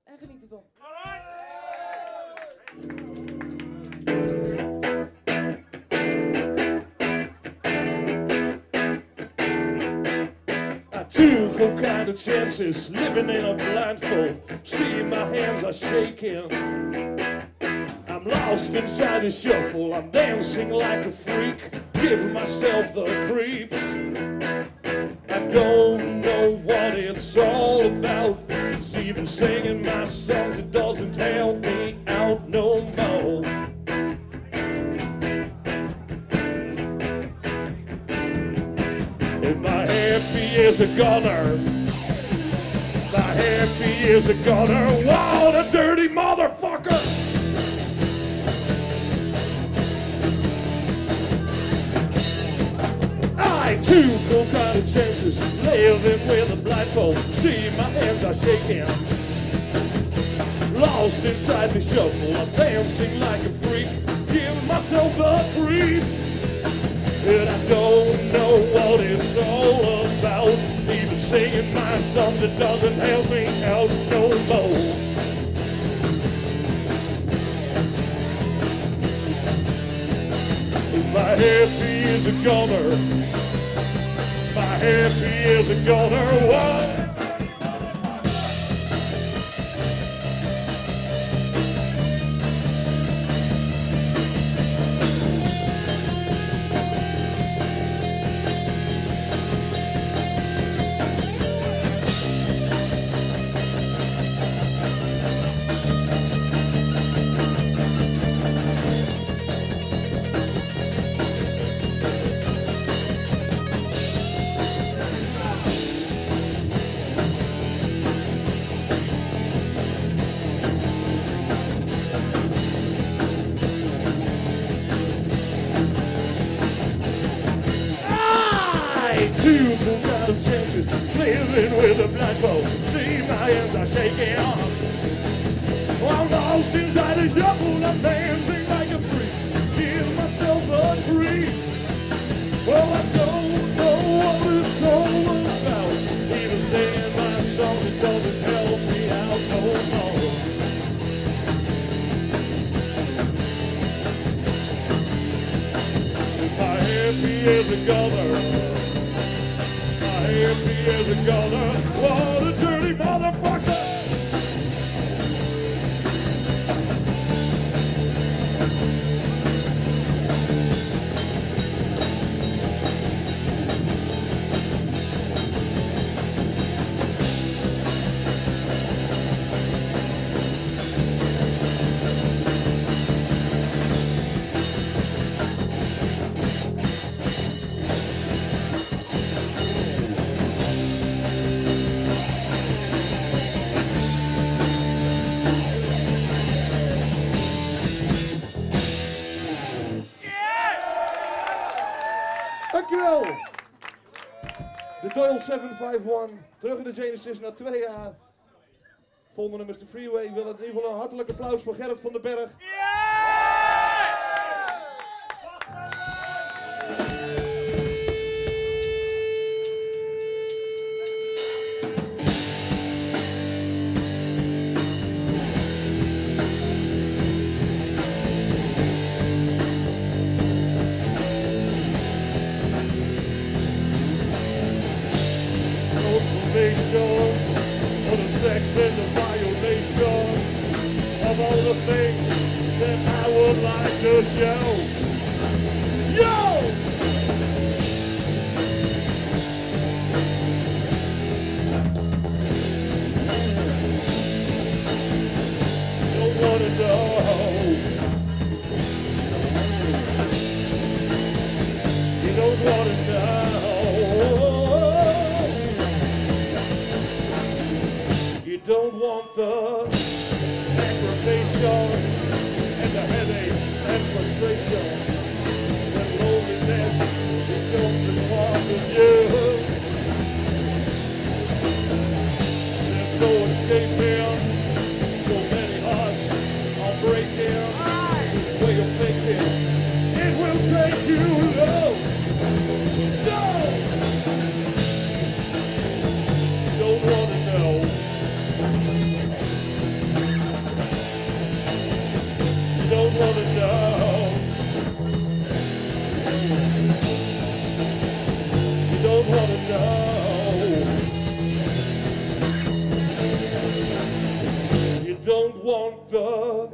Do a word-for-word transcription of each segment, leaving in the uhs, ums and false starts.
En geniet ervan. Took all kind of chances, living in a blindfold. See my hands are shaking. I'm lost inside the shuffle. I'm dancing like a freak, giving myself the creeps. I don't know what it's all about. It's even singing my songs, it doesn't help me out no more. My happy is a gunner. My happy is a gunner. What a dirty motherfucker! I took all kind of chances, living with a blindfold. See my hands are shaking. Lost inside the shuffle, I'm dancing like a freak, giving myself the creeps. And I don't know what it's all about. Even singing my song that doesn't help me out no more. My happy is a gunner. My happy is a gunner. What? Living with a blindfold, see my hands are shaking. I'm lost inside a shuffle, I'm dancing like a freak, give myself a freak. Well, I don't know what it's all about. Even singing my song, it doesn't help me out no more. My happy is a gunner. Happy as a gunner, what a dirty motherfucker! Dankjewel! De Doyle zeven vijf een, terug in de Genesis na twee jaar. Volgende nummer is de Freeway. Ik wil in ieder geval een hartelijk applaus voor Gerrit van den Berg. For the sex and the violation of all the things that I would like to show. Yo! Don't wanna know. You don't wanna know. You don't want the aggravation and the headaches and frustration. When loneliness becomes a part of you, there's no escaping. So many hearts are breaking. This way of thinking, it will take you low. No! Don't wanna know. don't want the...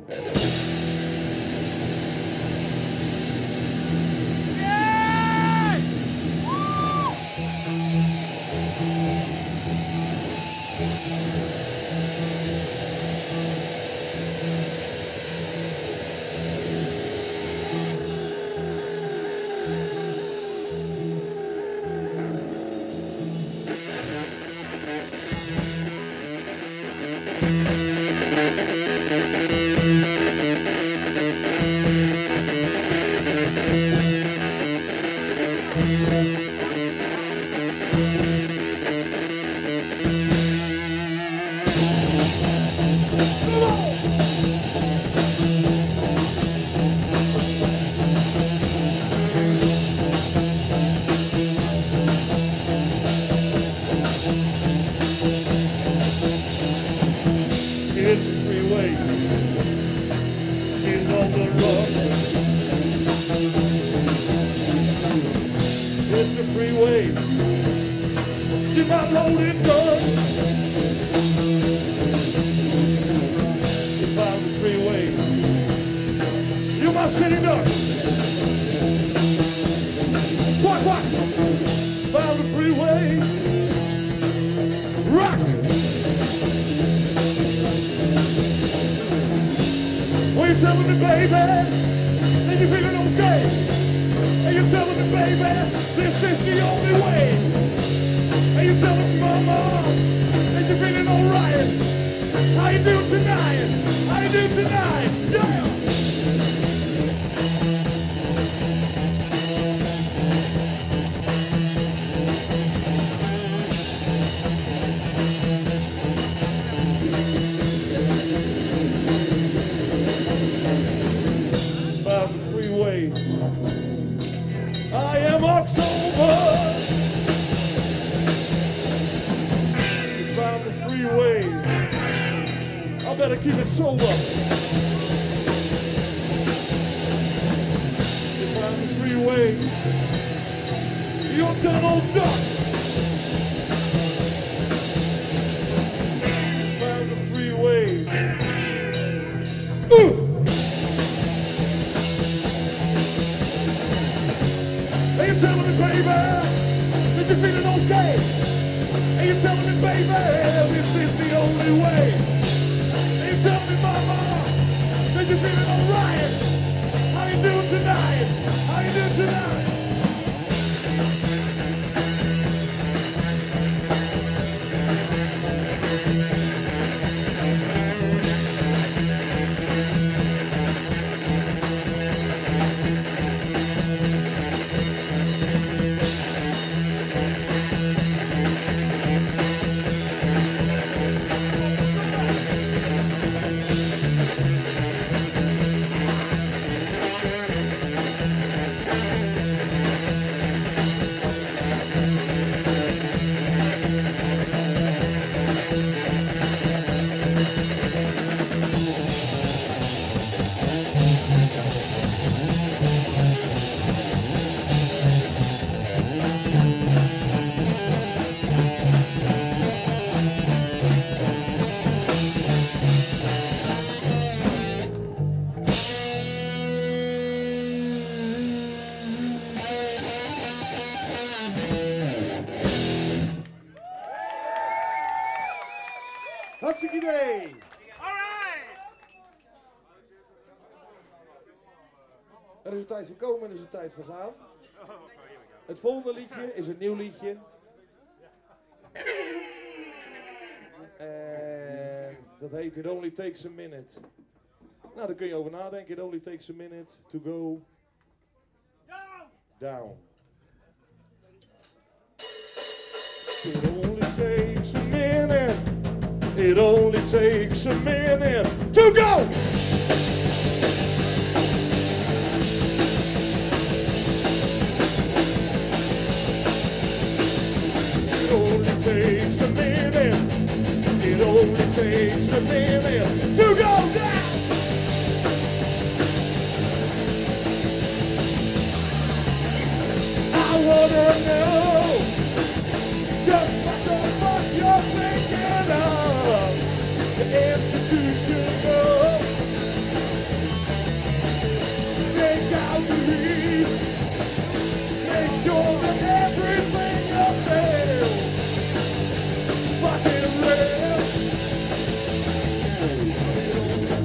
Hartstikke idee! Er is een tijd voor komen en er is een tijd voor gaan. Het volgende liedje is een nieuw liedje. En dat heet It Only Takes a Minute. Nou, daar kun je over nadenken. It only takes a minute to go down. It only takes a minute. It only takes a minute to go. It only takes a minute. It only takes a minute to go down. I wanna know just what the fuck you're thinking of. The institution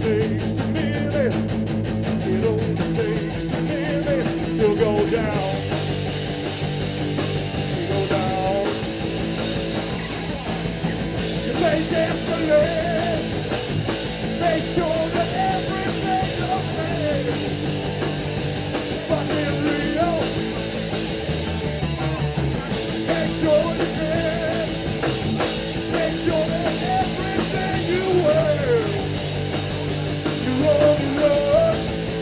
takes a minute. It only takes a minute to go down. To go down. You play desperate. Make sure that everything's okay. Fucking real. Make sure you can. Make sure that everything you wear, you only love.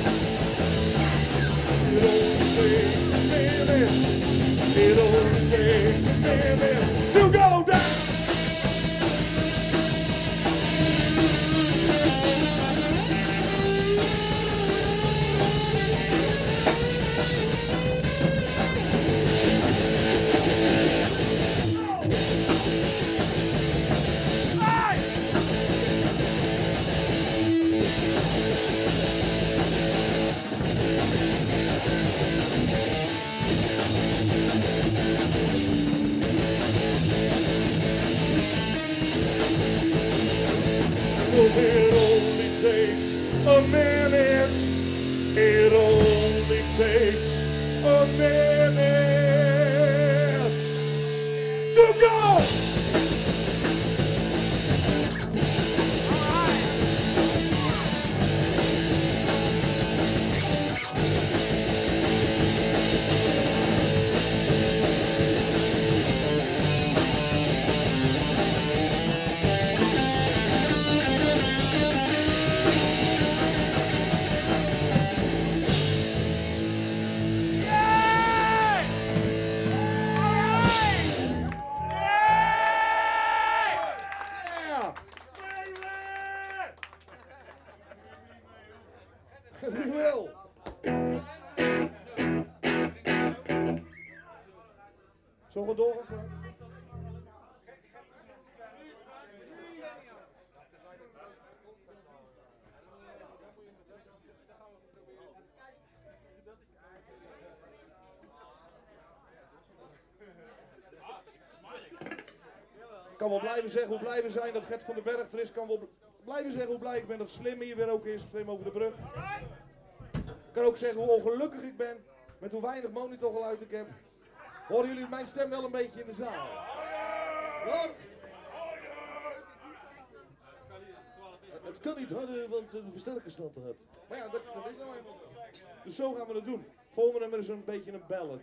It only takes a minute. It only takes a minute to go down. It only takes a minute. It only takes a minute to go. We will. Zullen we doorgaan? Ik kan wel blijven zeggen hoe blij we zijn dat Gert van den Berg er is. Ik kan wel blijven zeggen hoe blij ik ben dat Slim hier weer ook is. Slim over de brug. Ik kan ook zeggen hoe ongelukkig ik ben met hoe weinig monitorgeluid ik heb. Horen jullie mijn stem wel een beetje in de zaal? Wat? Het kan niet harder, want de versterker staat te hard. Maar ja, dat, dat is nou eenmaal. Dus zo gaan we het doen. Volgende nummer is een beetje een ballad.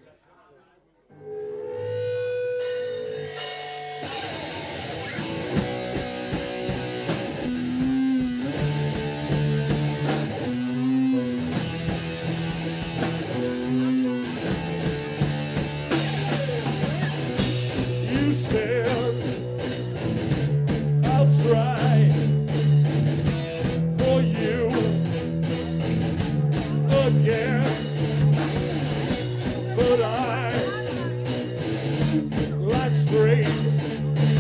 But I, like straight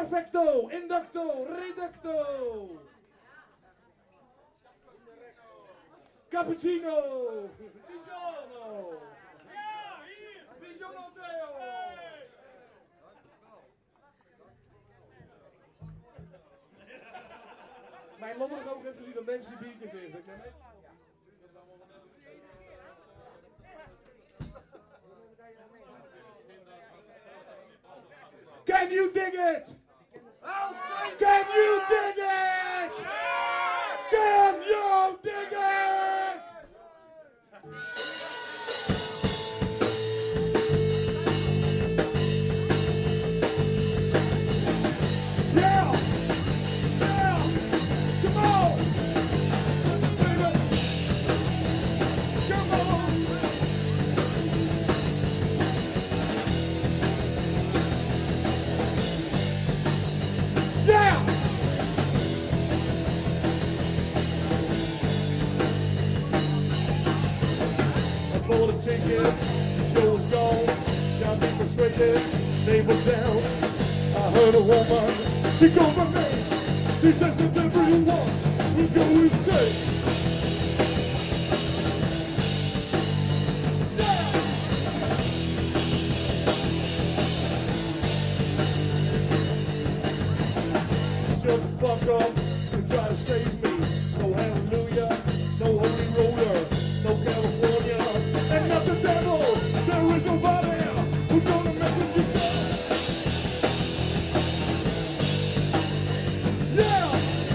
Perfecto, inducto, reducto. Cappuccino. Digiorno. Digiorno Teo. Mijn Londen ook even zien dat mensen die biertje geven. Can you dig it? Can you dig it? Can you dig it? Yeah! Yeah! Come on! Come on! Yeah! I bought a ticket, the show was gone, got me frustrated, neighbors down. I heard a woman, she called my name, she said that everyone will go insane. Shut the fuck up and try to save me. No hallelujah, no holy roller, no California, and not the devil. There is nobody who's gonna mess with you. Yeah!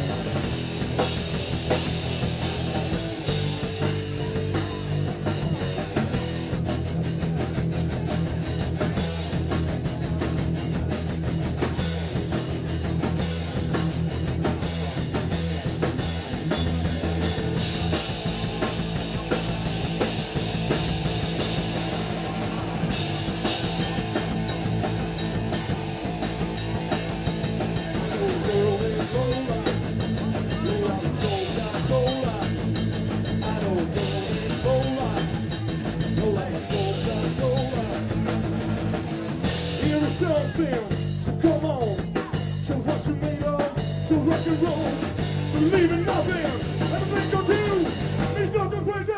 Come on, show what you made of, so rock and roll, believe in nothing, everything go do, it's not the prison.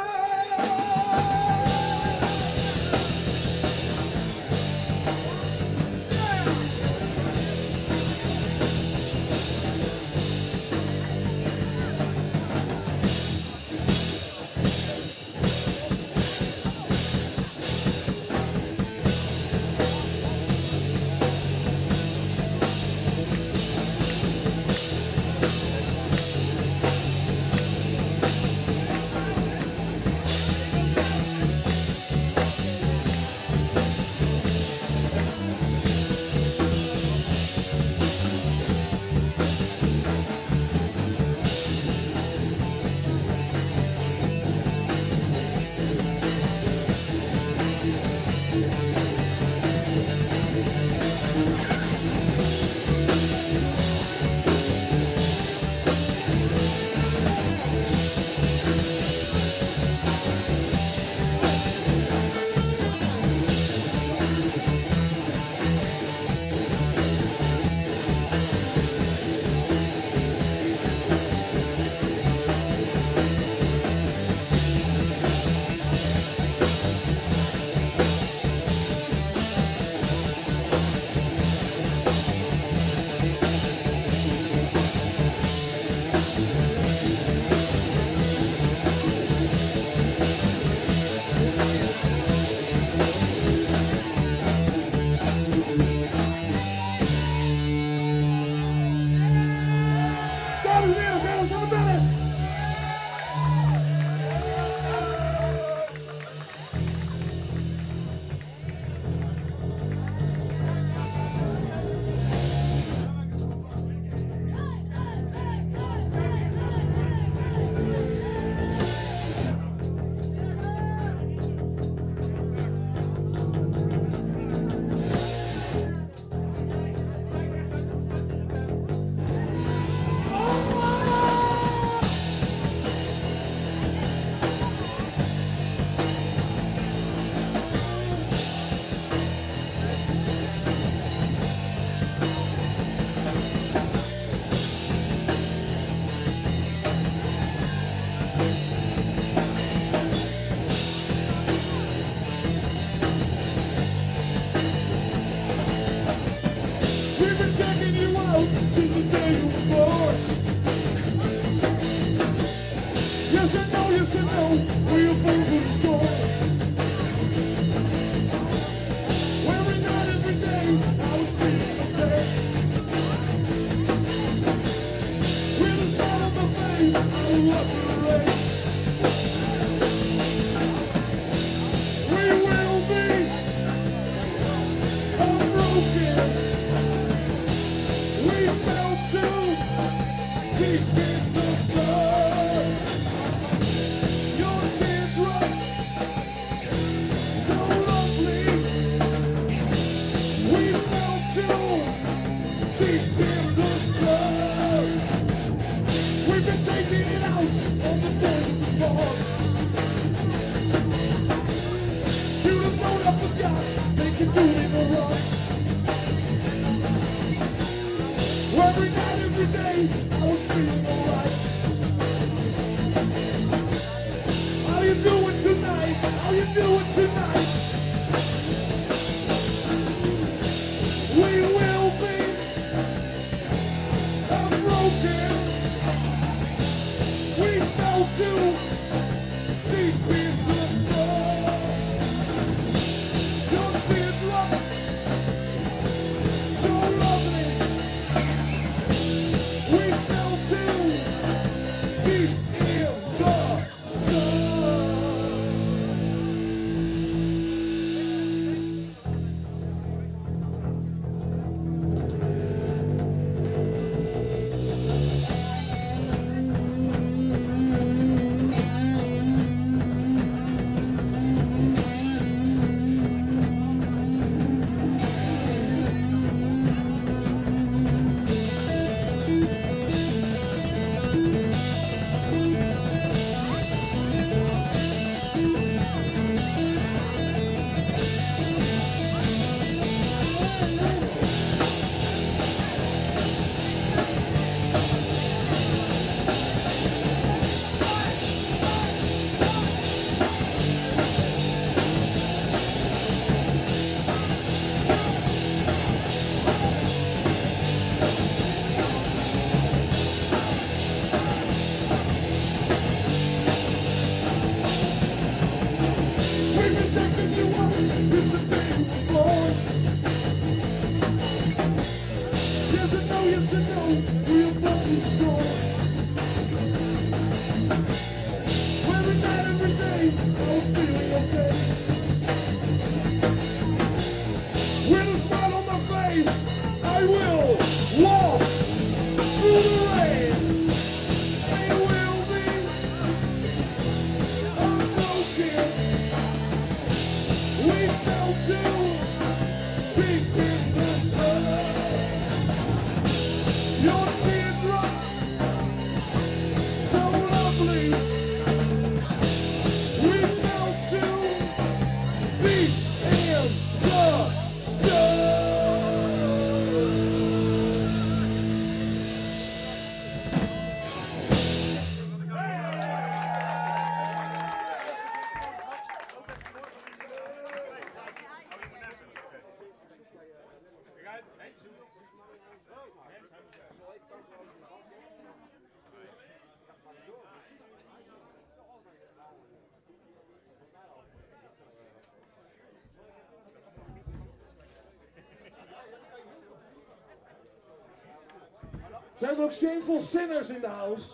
Zijn er ook shameful sinners in the house?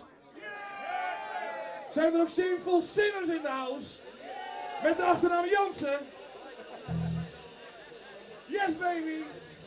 Zijn er ook shameful sinners in the house? Met de achternaam Jansen? Yes, baby!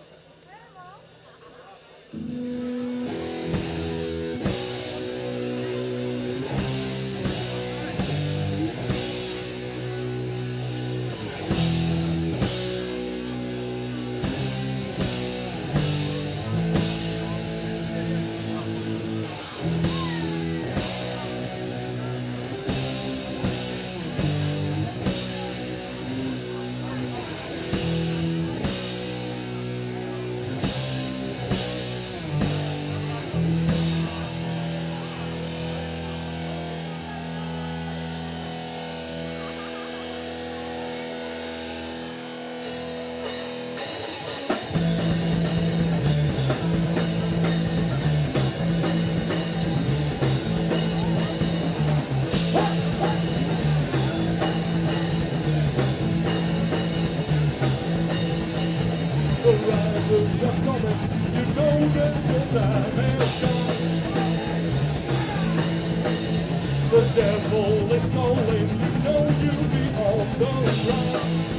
The devil is calling, you know you'll be on the run.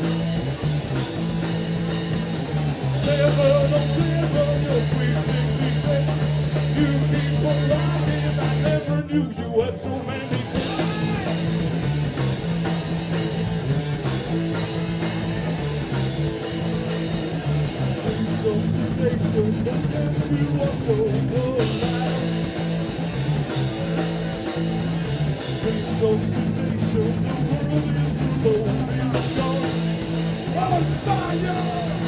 Seven oh seven, your sweet sixty-six. You people lying, I never knew you had so many so today, so that you are so alive. So today, so the world is rolling on fire.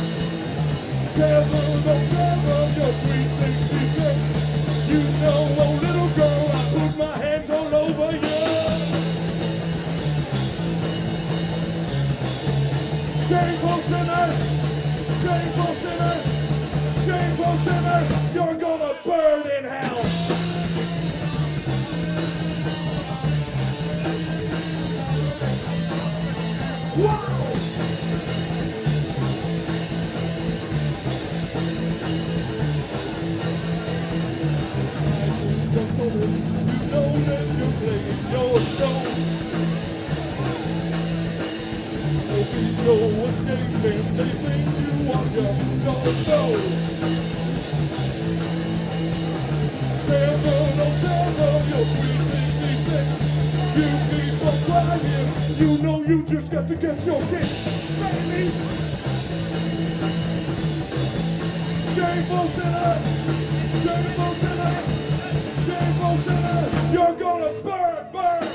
Seven oh seven, your sweet sixty-six. You know, oh little girl, I put my hands all over you. Shameful sinners, shameful sinners, shameful sinners, you're gonna burn in hell. Wow! You know that you're playing your show. No people escaping, they think you are just don't know. Seven oh seven, you're three sixty-six. You people crying, you know you just got to get your kick, baby. Shameful sinner, shameful sinner, shameful sinner, you're gonna burn, burn.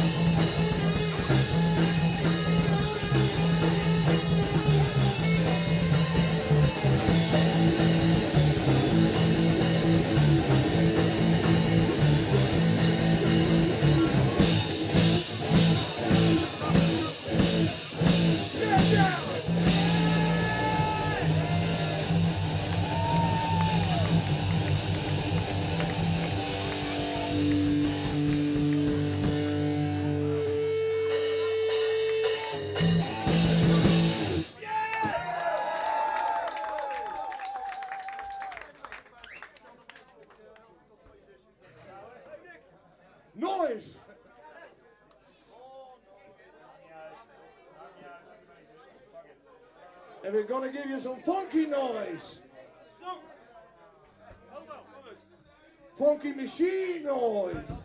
Noise! And we're gonna give you some funky noise. Funky machine noise.